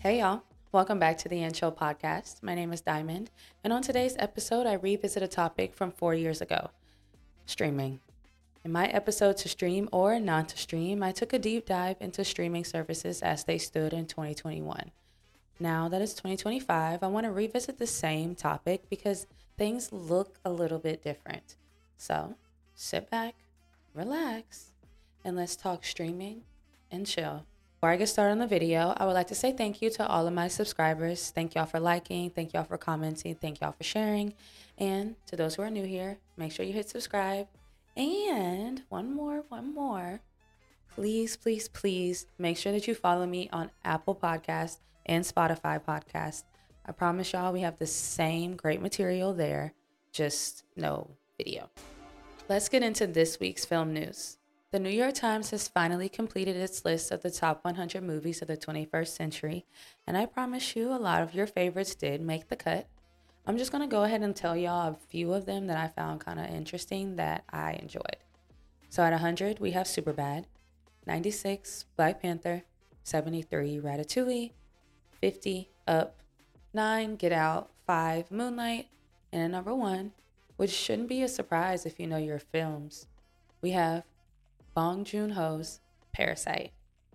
Hey y'all, welcome back to the Chill podcast. My name is Diamond, and on today's episode, I revisit a topic from 4 years ago streaming. In my episode to stream or not to stream, I took a deep dive into streaming services as they stood in 2021. Now that it's 2025, I want to revisit the same topic because things look a little bit different. So sit back, relax, and let's talk streaming and chill. Before I get started on the video, I would like to say thank you to all of my subscribers. Thank y'all for liking, thank y'all for commenting, thank y'all for sharing. And to those who are new here, make sure you hit subscribe. And one more. Please make sure that you follow me on Apple Podcasts and Spotify Podcasts. I promise y'all we have the same great material there, just no video. Let's get into this week's film news. The New York Times has finally completed its list of the top 100 movies of the 21st century, and I promise you a lot of your favorites did make the cut. I'm just going to go ahead and tell y'all a few of them that I found kind of interesting that I enjoyed. So at 100, we have Superbad, 96, Black Panther, 73, Ratatouille, 50, Up, 9, Get Out, 5, Moonlight, and at number 1, which shouldn't be a surprise if you know your films, we have Bong Joon-ho's Parasite.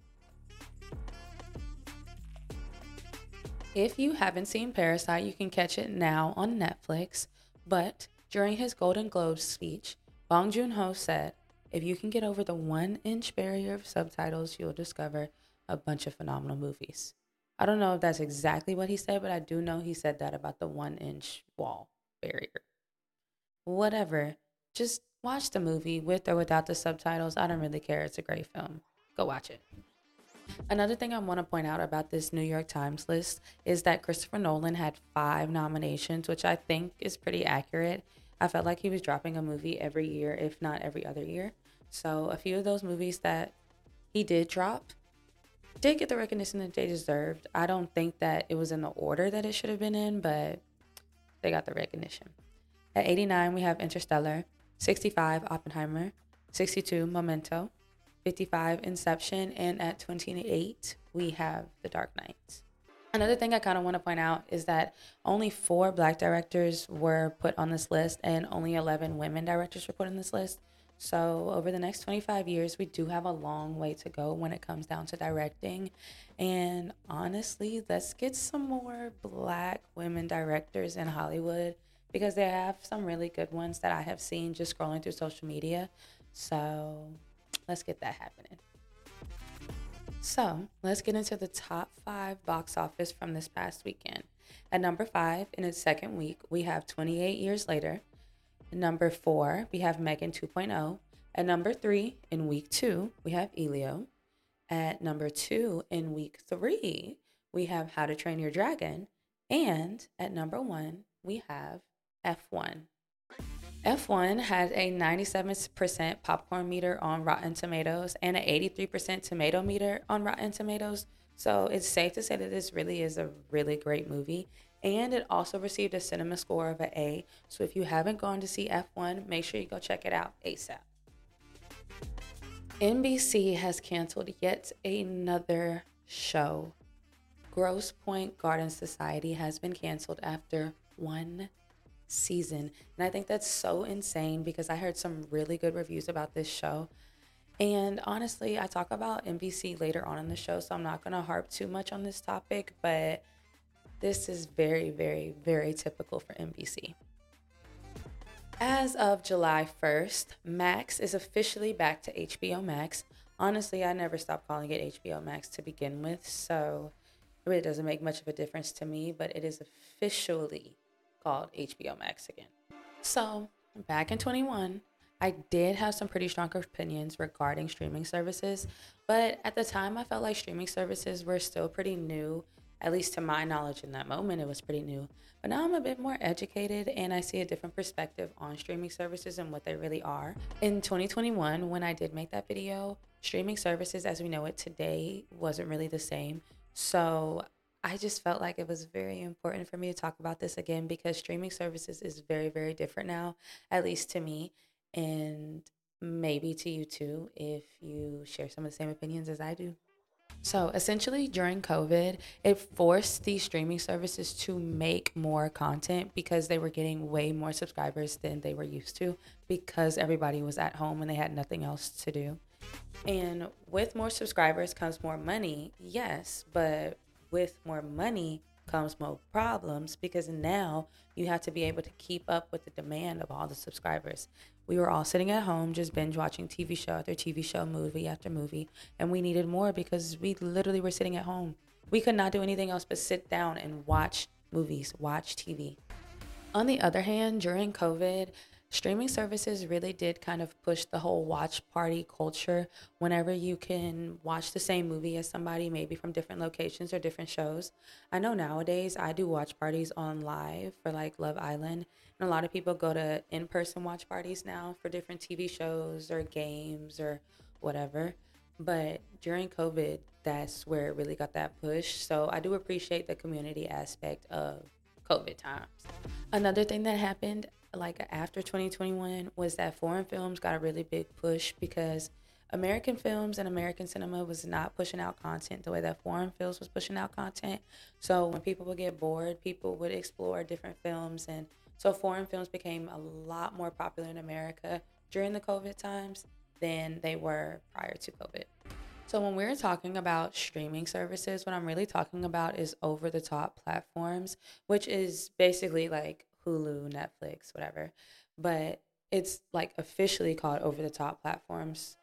If you haven't seen Parasite, you can catch it now on Netflix, but during his Golden Globes speech, Bong Joon-ho said, if you can get over the 1-inch barrier of subtitles, you'll discover a bunch of phenomenal movies. I don't know if that's exactly what he said, but I do know he said that about the 1-inch wall barrier. Whatever. Just watch the movie with or without the subtitles. I don't really care. It's a great film. Go watch it. Another thing I want to point out about this New York Times list is that Christopher Nolan had 5 nominations, which I think is pretty accurate. I felt like he was dropping a movie every year, if not every other year. So a few of those movies that he did drop did get the recognition that they deserved. I don't think that it was in the order that it should have been in, but they got the recognition. At 89, we have Interstellar, 65, Oppenheimer, 62, Memento, 55, Inception, and at 28, we have The Dark Knight. Another thing I kind of want to point out is that only 4 Black directors were put on this list and only 11 women directors were put on this list. So over the next 25 years, we do have a long way to go when it comes down to directing. And honestly, let's get some more Black women directors in Hollywood because they have some really good ones that I have seen just scrolling through social media. So let's get that happening. So let's get into the top 5 box office from this past weekend. At number 5, in its second week, we have 28 Years Later. At number 4, we have Megan 2.0. At number 3, in week 2, we have Elio. At number 2, in week 3, we have How to Train Your Dragon. And at number 1, we have F1. F1 has a 97% popcorn meter on Rotten Tomatoes and an 83% tomato meter on Rotten Tomatoes. So it's safe to say that this really is a really great movie. And it also received a cinema score of an A. So if you haven't gone to see F1, make sure you go check it out ASAP. NBC has canceled yet another show. Grosse Pointe Garden Society has been canceled after 1 season. And I think that's so insane because I heard some really good reviews about this show. And honestly, I talk about NBC later on in the show, so I'm not going to harp too much on this topic, but this is very, very, very typical for NBC. As of July 1st, Max is officially back to HBO Max. Honestly, I never stopped calling it HBO Max to begin with, so it really doesn't make much of a difference to me, but it is officially called HBO Max again. So back in 21, I did have some pretty strong opinions regarding streaming services, but at the time I felt like streaming services were still pretty new. At least to my knowledge in that moment, it was pretty new. But now I'm a bit more educated and I see a different perspective on streaming services and what they really are. In 2021, when I did make that video, streaming services as we know it today wasn't really the same. So I just felt like it was very important for me to talk about this again because streaming services is very, very different now, at least to me, and maybe to you too if you share some of the same opinions as I do. So essentially, during COVID, it forced these streaming services to make more content because they were getting way more subscribers than they were used to because everybody was at home and they had nothing else to do. And with more subscribers comes more money, yes, but with more money comes more problems because now you have to be able to keep up with the demand of all the subscribers. We were all sitting at home just binge watching TV show after TV show, movie after movie, and we needed more because we literally were sitting at home. We could not do anything else but sit down and watch movies, watch TV. On the other hand, during COVID, streaming services really did kind of push the whole watch party culture whenever you can watch the same movie as somebody, maybe from different locations or different shows. I know nowadays I do watch parties on live for like Love Island, and a lot of people go to in person watch parties now for different TV shows or games or whatever. But during COVID, that's where it really got that push. So I do appreciate the community aspect of COVID times. Another thing that happened like after 2021 was that foreign films got a really big push because American films and American cinema was not pushing out content the way that foreign films was pushing out content. So when people would get bored, people would explore different films, and so foreign films became a lot more popular in America during the COVID times than they were prior to COVID. So when we're talking about streaming services, what I'm really talking about is over the top platforms, which is basically like Hulu, Netflix, whatever. But it's like officially called over the top platforms.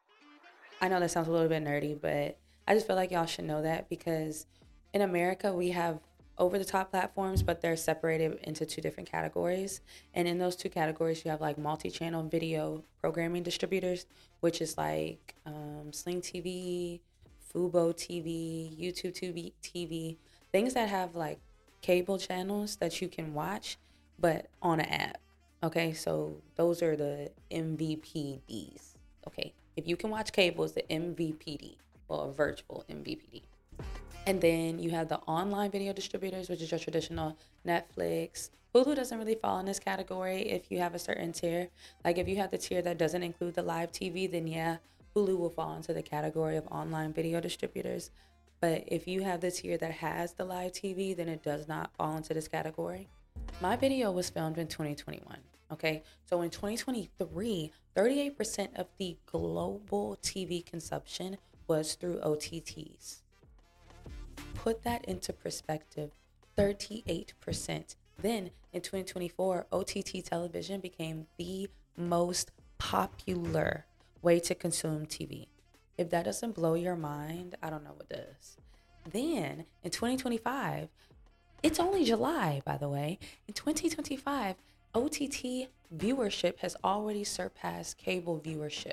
I know that sounds a little bit nerdy, but I just feel like y'all should know that because in America we have over the top platforms, but they're separated into two different categories. And in those two categories, you have like multi channel video programming distributors, which is like Sling TV, Fubo TV, YouTube TV, things that have like cable channels that you can watch, but on an app. Okay, so those are the MVPDs. Okay, if you can watch cable, it's the MVPD, well, a virtual MVPD. And then you have the online video distributors, which is your traditional Netflix. Hulu doesn't really fall in this category if you have a certain tier. Like if you have the tier that doesn't include the live TV, then yeah, Hulu will fall into the category of online video distributors. But if you have the tier that has the live TV, then it does not fall into this category. My video was filmed in 2021. Okay, so in 2023, 38% of the global TV consumption was through OTTs. Put that into perspective, 38%. Then in 2024, OTT television became the most popular way to consume TV. If that doesn't blow your mind, I don't know what does. Then in 2025, it's only July, by the way. In 2025, OTT viewership has already surpassed cable viewership.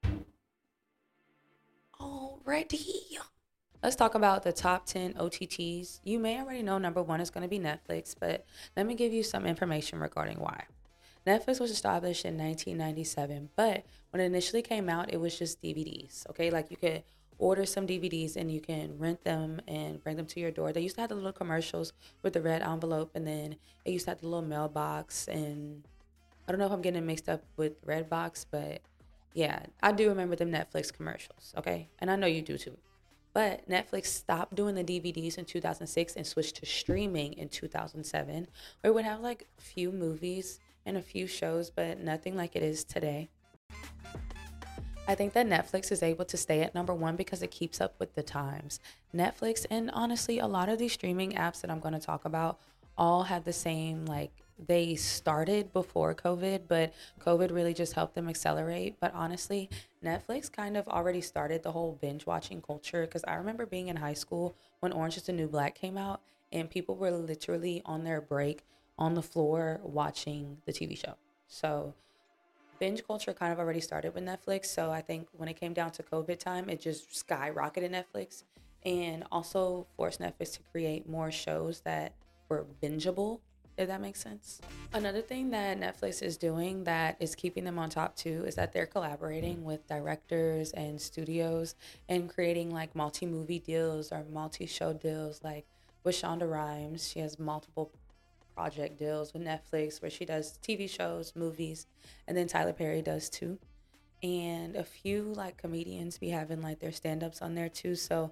Already. Let's talk about the top 10 OTTs. You may already know number one is going to be Netflix, but let me give you some information regarding why. Netflix was established in 1997, but when it initially came out, it was just DVDs. Okay, like you could order some DVDs and you can rent them and bring them to your door. They used to have the little commercials with the red envelope, and then it used to have the little mailbox. And I don't know if I'm getting it mixed up with Redbox, but yeah, I do remember them Netflix commercials. Okay, and I know you do too. But Netflix stopped doing the DVDs in 2006 and switched to streaming in 2007, where it would have like a few movies and a few shows, but nothing like it is today. I think that Netflix is able to stay at number one because it keeps up with the times. Netflix and honestly, a lot of these streaming apps that I'm going to talk about all have the same, like, they started before COVID, but COVID really just helped them accelerate. But honestly, Netflix kind of already started the whole binge watching culture because I remember being in high school when Orange is the New Black came out and people were literally on their break on the floor watching the TV show. So binge culture kind of already started with Netflix. So I think when it came down to COVID time, it just skyrocketed Netflix and also forced Netflix to create more shows that were bingeable, if that makes sense. Another thing that Netflix is doing that is keeping them on top too is that they're collaborating with directors and studios and creating like multi-movie deals or multi-show deals. Like with Shonda Rhimes, she has multiple project deals with Netflix where she does TV shows, movies, and then Tyler Perry does too. And a few like comedians be having like their stand-ups on there too. So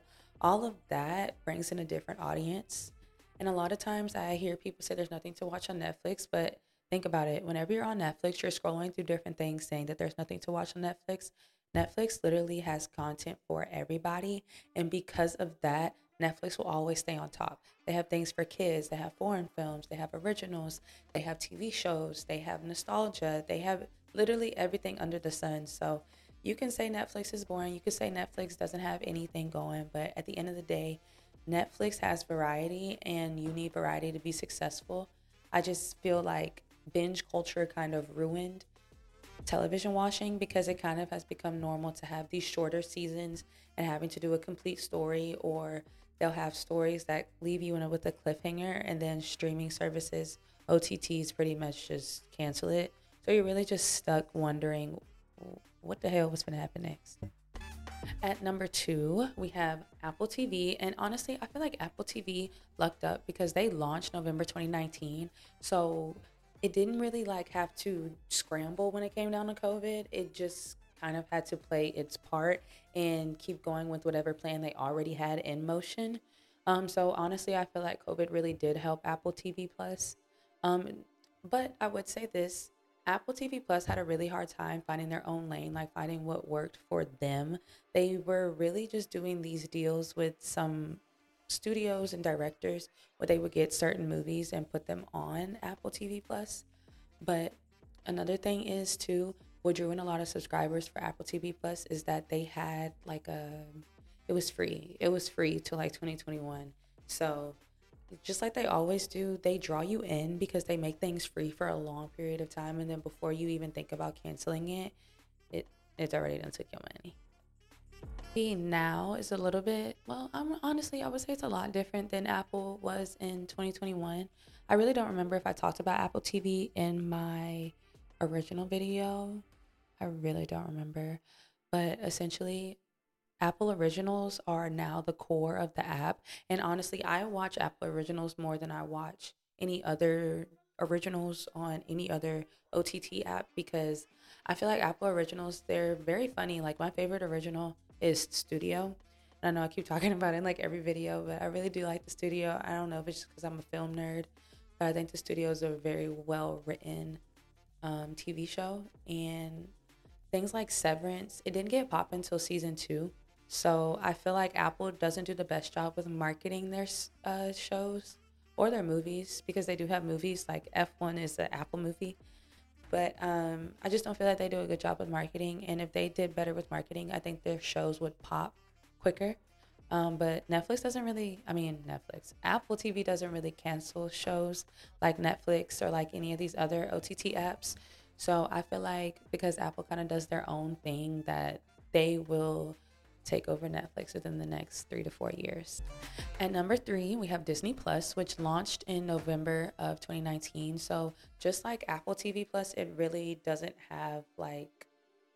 all of that brings in a different audience. And a lot of times I hear people say there's nothing to watch on Netflix, but think about it. Whenever you're on Netflix, you're scrolling through different things saying that there's nothing to watch on Netflix. Netflix literally has content for everybody. And because of that, Netflix will always stay on top. They have things for kids, they have foreign films, they have originals, they have TV shows, they have nostalgia, they have literally everything under the sun. So you can say Netflix is boring, you can say Netflix doesn't have anything going, but at the end of the day, Netflix has variety and you need variety to be successful. I just feel like binge culture kind of ruined television watching because it kind of has become normal to have these shorter seasons and having to do a complete story, or they'll have stories that leave you with a cliffhanger and then streaming services, OTTs pretty much just cancel it. So you're really just stuck wondering what the hell was going to happen next. At number two, we have Apple TV. And honestly, I feel like Apple TV lucked up because they launched November 2019. So it didn't really like have to scramble when it came down to COVID. It just kind of had to play its part and keep going with whatever plan they already had in motion. So honestly, I feel like COVID really did help Apple TV Plus. Um, but I would say this, Apple TV Plus had a really hard time finding their own lane, like finding what worked for them. They were really just doing these deals with some studios and directors where they would get certain movies and put them on Apple TV Plus. But another thing is too, what drew in a lot of subscribers for Apple TV Plus is that they had like it was free. It was free till like 2021. So just like they always do, they draw you in because they make things free for a long period of time, and then before you even think about canceling it, it it's already done took your money. Now is a little bit, well, honestly, I would say it's a lot different than Apple was in 2021. I really don't remember if I talked about Apple TV in my original video. I really don't remember. But essentially, Apple Originals are now the core of the app. And honestly, I watch Apple Originals more than I watch any other originals on any other OTT app because I feel like Apple Originals, they're very funny. Like my favorite original is Studio. And I know I keep talking about it in like every video, but I really do like the Studio. I don't know if it's just because I'm a film nerd, but I think the Studio is a very well written TV show. And things like Severance, it didn't get pop until season two. So I feel like Apple doesn't do the best job with marketing their shows or their movies because they do have movies like F1 is an Apple movie. But I just don't feel like they do a good job with marketing. And if they did better with marketing, I think their shows would pop quicker. But Netflix doesn't really, I mean, Netflix, Apple TV doesn't really cancel shows like Netflix or like any of these other OTT apps. So I feel like because Apple kind of does their own thing, that they will take over Netflix within the next 3 to 4 years. At number three, we have Disney Plus, which launched in November of 2019. So just like Apple TV Plus, it really doesn't have like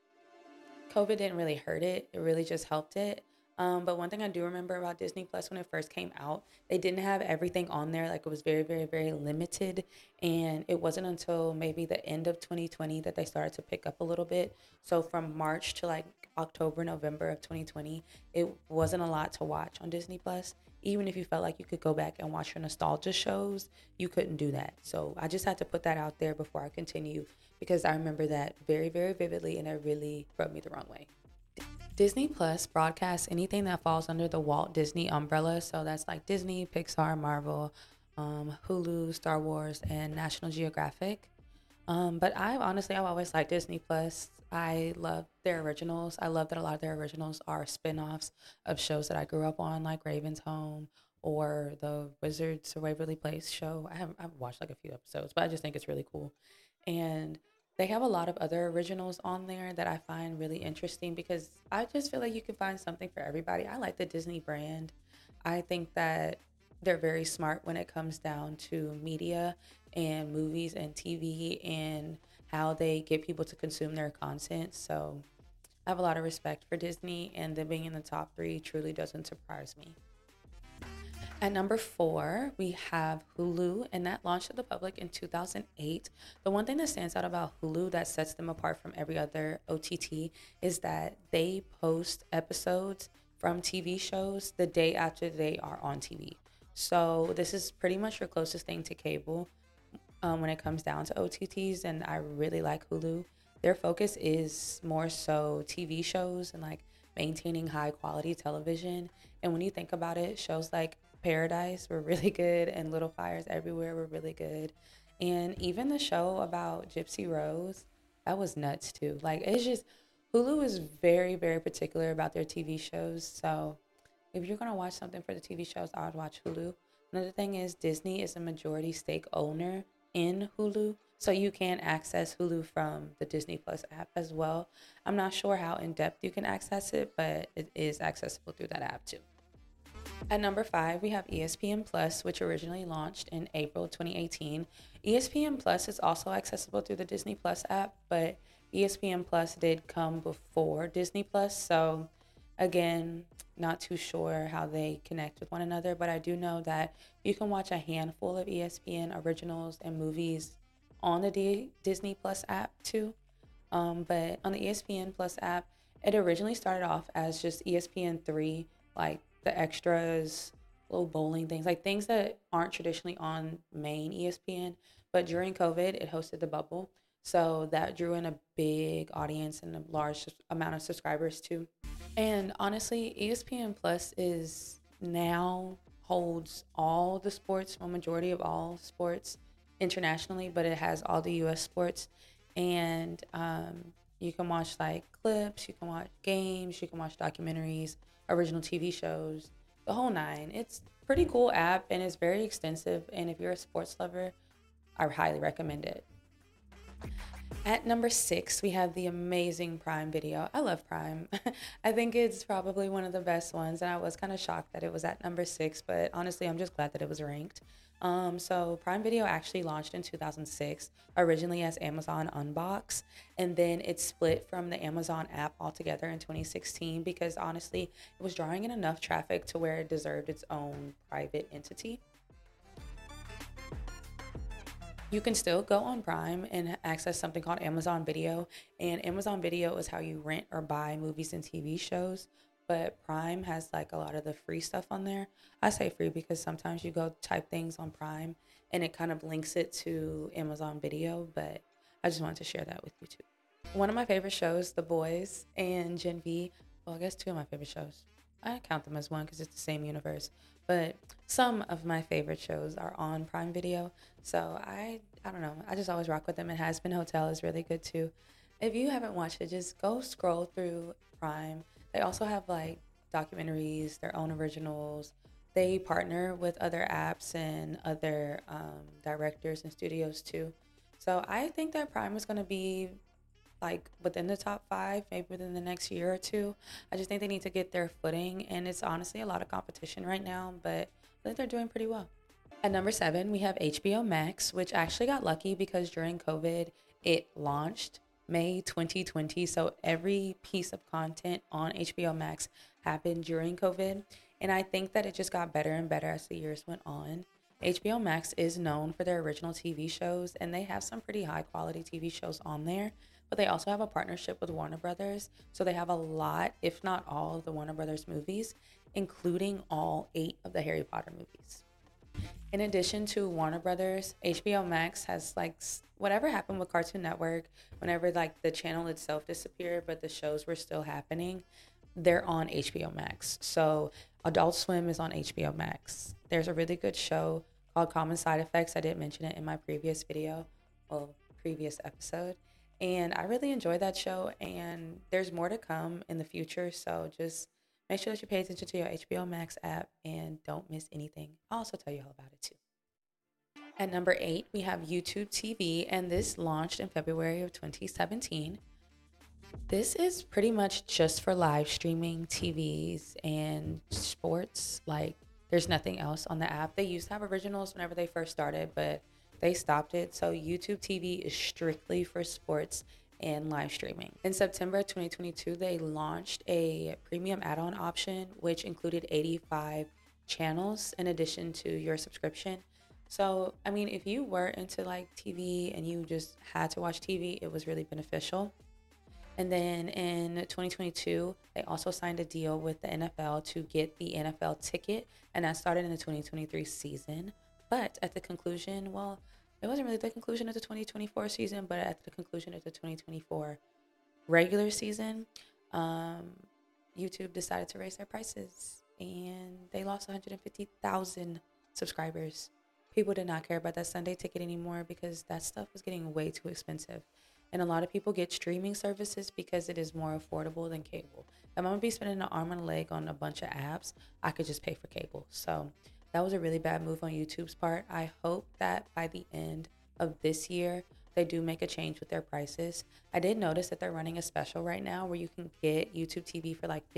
COVID didn't really hurt it. It really just helped it. But one thing I do remember about Disney Plus when it first came out, they didn't have everything on there. Like it was very, very, very limited. And it wasn't until maybe the end of 2020 that they started to pick up a little bit. So from March to like October, November of 2020, it wasn't a lot to watch on Disney Plus. Even if you felt like you could go back and watch your nostalgia shows, you couldn't do that. So I just had to put that out there before I continue because I remember that very, very vividly and it really rubbed me the wrong way. Disney Plus broadcasts anything that falls under the Walt Disney umbrella. So that's like Disney, Pixar, Marvel, Hulu, Star Wars, and National Geographic. But I've always liked Disney Plus. I love their originals. I love that a lot of their originals are spin-offs of shows that I grew up on, like Raven's Home or the Wizards of Waverly Place show. I've watched like a few episodes, but I just think it's really cool. And they have a lot of other originals on there that I find really interesting because I just feel like you can find something for everybody. I like the Disney brand. I think that they're very smart when it comes down to media and movies and TV and how they get people to consume their content. So I have a lot of respect for Disney, and them being in the top three truly doesn't surprise me. At number four, we have Hulu, and that launched to the public in 2008. The one thing that stands out about Hulu that sets them apart from every other OTT is that they post episodes from TV shows the day after they are on TV. So this is pretty much your closest thing to cable when it comes down to OTTs, and I really like Hulu. Their focus is more so TV shows and like maintaining high quality television. And when you think about it, shows like Paradise were really good, and Little Fires Everywhere were really good. And even the show about Gypsy Rose, that was nuts too. Like, it's just, Hulu is very, very particular about their TV shows. So if you're gonna watch something for the TV shows, I would watch Hulu. Another thing is Disney is a majority stake owner in Hulu, so you can access Hulu from the Disney Plus app as well. I'm not sure how in depth you can access it, but it is accessible through that app too. At number five, we have ESPN Plus, which originally launched in April 2018. ESPN Plus is also accessible through the Disney Plus app, but ESPN Plus did come before Disney Plus. So, again, not too sure how they connect with one another, but I do know that you can watch a handful of ESPN originals and movies on the Disney Plus app too. But on the ESPN Plus app, it originally started off as just ESPN3, like the extras, little bowling things, like things that aren't traditionally on main ESPN. But during COVID, it hosted the bubble. So that drew in a big audience and a large amount of subscribers too. And honestly, ESPN Plus is now holds all the sports, a majority of all sports internationally, but it has all the US sports. And you can watch like clips, you can watch games, you can watch documentaries, original TV shows, the whole nine. It's a pretty cool app and it's very extensive. And if you're a sports lover, I highly recommend it. At number six, we have the amazing Prime Video. I love Prime. I think it's probably one of the best ones, and I was kind of shocked that it was at number six, but honestly, I'm just glad that it was ranked. So Prime Video actually launched in 2006, originally as Amazon Unbox, and then it split from the Amazon app altogether in 2016 because honestly, it was drawing in enough traffic to where it deserved its own private entity. You can still go on Prime and access something called Amazon Video. And Amazon Video is how you rent or buy movies and TV shows. But Prime has like a lot of the free stuff on there. I say free because sometimes you go type things on Prime and it kind of links it to Amazon Video. But I just wanted to share that with you too. One of my favorite shows, The Boys and Gen V. Well, I guess two of my favorite shows. I count them as one because it's the same universe. But some of my favorite shows are on Prime Video. So I don't know. I just always rock with them. And Has Been Hotel is really good too. If you haven't watched it, just go scroll through Prime. They also have like documentaries, their own originals. They partner with other apps and other directors and studios too. So I think that Prime is going to be like within the top five, maybe within the next year or two. I just think they need to get their footing, and it's honestly a lot of competition right now, but I think they're doing pretty well. At number seven, we have HBO Max, which actually got lucky because during COVID, it launched May 2020. So every piece of content on HBO Max happened during COVID. And I think that it just got better and better as the years went on. HBO Max is known for their original TV shows, and they have some pretty high quality TV shows on there. But they also have a partnership with Warner Brothers. So they have a lot, if not all, of the Warner Brothers movies, including all eight of the Harry Potter movies. In addition to Warner Brothers, HBO Max has like whatever happened with Cartoon Network, whenever like the channel itself disappeared, but the shows were still happening, they're on HBO Max. So Adult Swim is on HBO Max. There's a really good show called Common Side Effects. I did mention it in my previous video, well, previous episode. And I really enjoyed that show, and there's more to come in the future. So just make sure that you pay attention to your HBO Max app and don't miss anything. I'll also tell you all about it too. At number eight, we have YouTube TV, and this launched in February of 2017. This is pretty much just for live streaming TVs and sports. Like, there's nothing else on the app. They used to have originals whenever they first started, but they stopped it. So YouTube TV is strictly for sports and live streaming. In September 2022, they launched a premium add-on option, which included 85 channels in addition to your subscription. So, I mean, if you were into like TV and you just had to watch TV, it was really beneficial. And then in 2022, they also signed a deal with the NFL to get the NFL ticket, and that started in the 2023 season. But at the conclusion, well, it wasn't really the conclusion of the 2024 season, but at the conclusion of the 2024 regular season, um, YouTube decided to raise their prices and they lost 150,000 subscribers. People did not care about that Sunday ticket anymore because that stuff was getting way too expensive. And a lot of people get streaming services because it is more affordable than cable. If I'm gonna be spending an arm and a leg on a bunch of apps, I could just pay for cable. So that was a really bad move on YouTube's part. I hope that by the end of this year, they do make a change with their prices. I did notice that they're running a special right now where you can get YouTube TV for like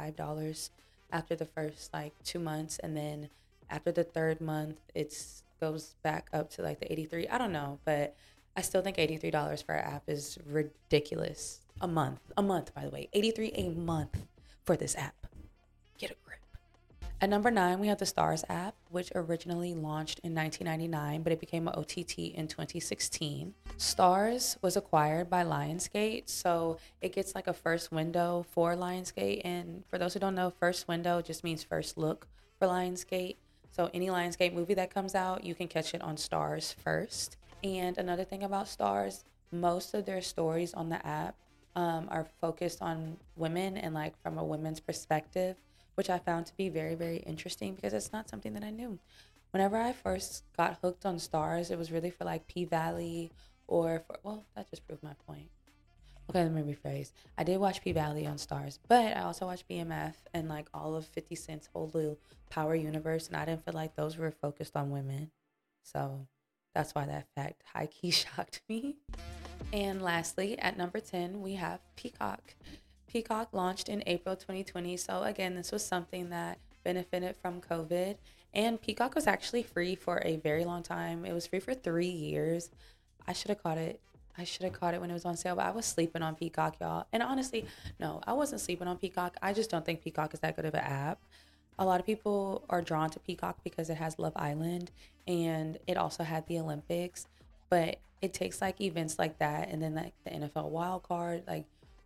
$55 after the first like 2 months, and then after the third month, it's goes back up to like the 83. I don't know, but I still think $83 for an app is ridiculous. A month, by the way, 83 a month for this app. Get a grip. At number 9, we have the Stars app, which originally launched in 1999, but it became an OTT in 2016. Stars was acquired by Lionsgate, so it gets like a first window for Lionsgate. And for those who don't know, first window just means first look for Lionsgate. So any Lionsgate movie that comes out, you can catch it on Stars first. And another thing about Stars, most of their stories on the app are focused on women and like from a women's perspective, which I found to be very, very interesting because it's not something that I knew. Whenever I first got hooked on Stars, it was really for like P Valley or for, well, that just proved my point. Okay, let me rephrase. I did watch P Valley on Stars, but I also watched BMF and like all of 50 Cent's whole little Power universe, and I didn't feel like those were focused on women. So that's why that fact high key shocked me. And lastly, at number 10, we have Peacock. Peacock launched in April 2020. So again, this was something that benefited from COVID. And Peacock was actually free for a very long time. It was free for 3 years. I should have caught it. I should have caught it when it was on sale, but I was sleeping on Peacock, y'all. And honestly, no, I wasn't sleeping on Peacock. I just don't think Peacock is that good of an app. A lot of people are drawn to Peacock because it has Love Island and it also had the Olympics, but it takes like events like that and then like the NFL wild card. Like,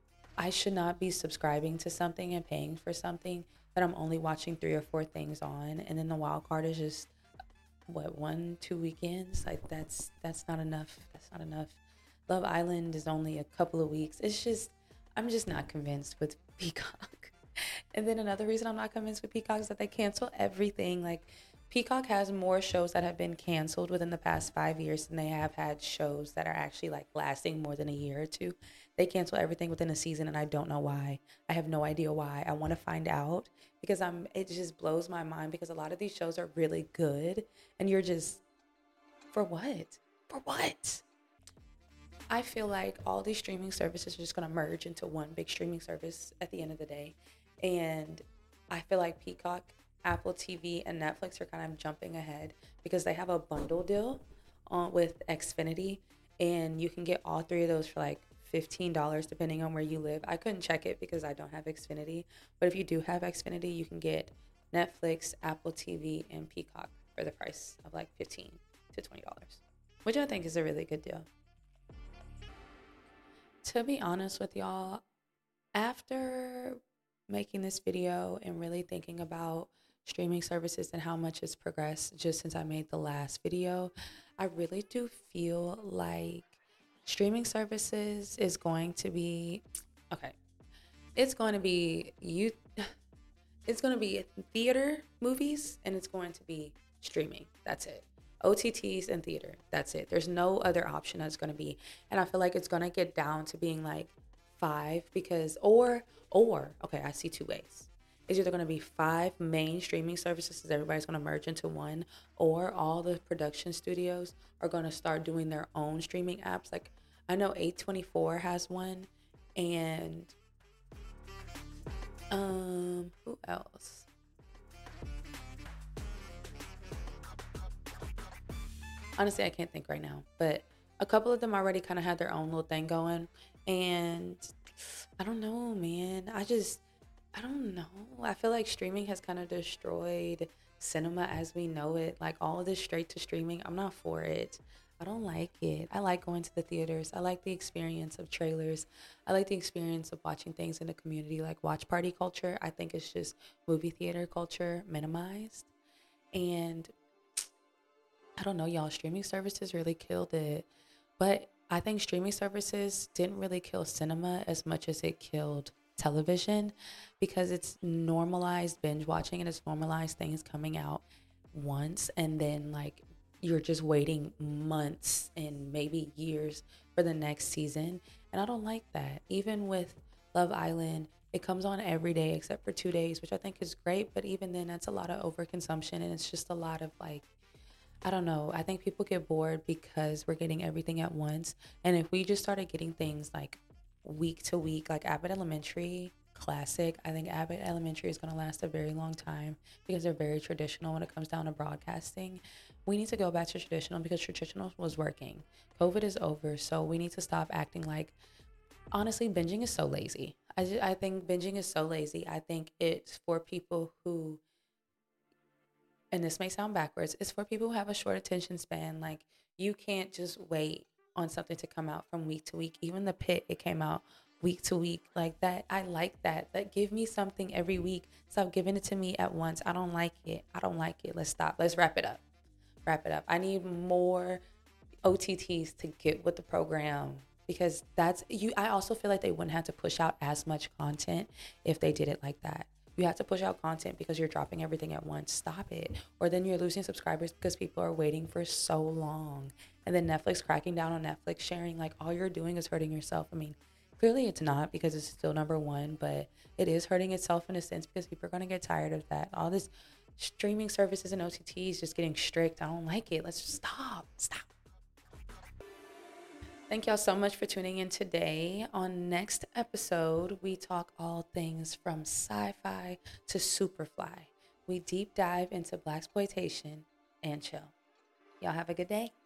I should not be subscribing to something and paying for something that I'm only watching 3 or 4 things on, and then the wild card is just what 1, 2 weekends. Like that's not enough. That's not enough. Love Island is only a couple of weeks. It's just I'm just not convinced with Peacock. And then another reason I'm not convinced with Peacock is that they cancel everything. Like Peacock has more shows that have been canceled within the past 5 years than they have had shows that are actually like lasting more than a year or two. They cancel everything within a season and I don't know why. I have no idea why. I want to find out because it just blows my mind because a lot of these shows are really good and you're just for what? For what? I feel like all these streaming services are just going to merge into one big streaming service at the end of the day. And I feel like Peacock, Apple TV, and Netflix are kind of jumping ahead because they have a bundle deal with Xfinity. And you can get all three of those for like $15 depending on where you live. I couldn't check it because I don't have Xfinity. But if you do have Xfinity, you can get Netflix, Apple TV, and Peacock for the price of like $15 to $20, which I think is a really good deal. To be honest with y'all, after making this video and really thinking about streaming services and how much it's progressed just since I made the last video, I really do feel like streaming services is going to be okay. It's going to be it's going to be theater movies and it's going to be streaming. That's it. OTTs and theater. That's it. There's no other option that's going to be. And I feel like it's going to get down to being like 5 because or okay, I see 2 ways. It's either going to be 5 main streaming services because everybody's going to merge into one, or all the production studios are going to start doing their own streaming apps. Like I know A24 has one, and who else? Honestly, I can't think right now, but a couple of them already kind of had their own little thing going, and I don't know, man. I don't know. I feel like streaming has kind of destroyed cinema as we know it. Like all of this straight to streaming, I'm not for it. I don't like it. I like going to the theaters. I like the experience of trailers. I like the experience of watching things in the community, like watch party culture. I think it's just movie theater culture minimized. And I don't know, y'all, streaming services really killed it. But I think streaming services didn't really kill cinema as much as it killed television because it's normalized binge watching and it's normalized things coming out once and then like you're just waiting months and maybe years for the next season. And I don't like that. Even with Love Island, it comes on every day except for 2 days, which I think is great. But even then, that's a lot of overconsumption and it's just a lot of like, I don't know. I think people get bored because we're getting everything at once. And if we just started getting things like week to week, like Abbott Elementary, classic, I think Abbott Elementary is going to last a very long time because they're very traditional when it comes down to broadcasting. We need to go back to traditional because traditional was working. COVID is over, so we need to stop acting like, honestly, binging is so lazy. I think binging is so lazy. I think it's for people who, and this may sound backwards, it's for people who have a short attention span. Like you can't just wait on something to come out from week to week. Even The Pit, it came out week to week. Like that, I like that. Like give me something every week. Stop giving it to me at once. I don't like it. I don't like it. Let's stop. Let's wrap it up. Wrap it up. I need more OTTs to get with the program because that's you. I also feel like they wouldn't have to push out as much content if they did it like that. You have to push out content because you're dropping everything at once. Stop it. Or then you're losing subscribers because people are waiting for so long. And then Netflix cracking down on Netflix sharing, like all you're doing is hurting yourself. I mean, clearly it's not because it's still number one, but it is hurting itself in a sense because people are going to get tired of that. All this streaming services and OTTs just getting strict. I don't like it. Let's just stop. Stop. Thank y'all so much for tuning in today. On next episode, we talk all things from sci-fi to Superfly. We deep dive into blaxploitation and chill. Y'all have a good day.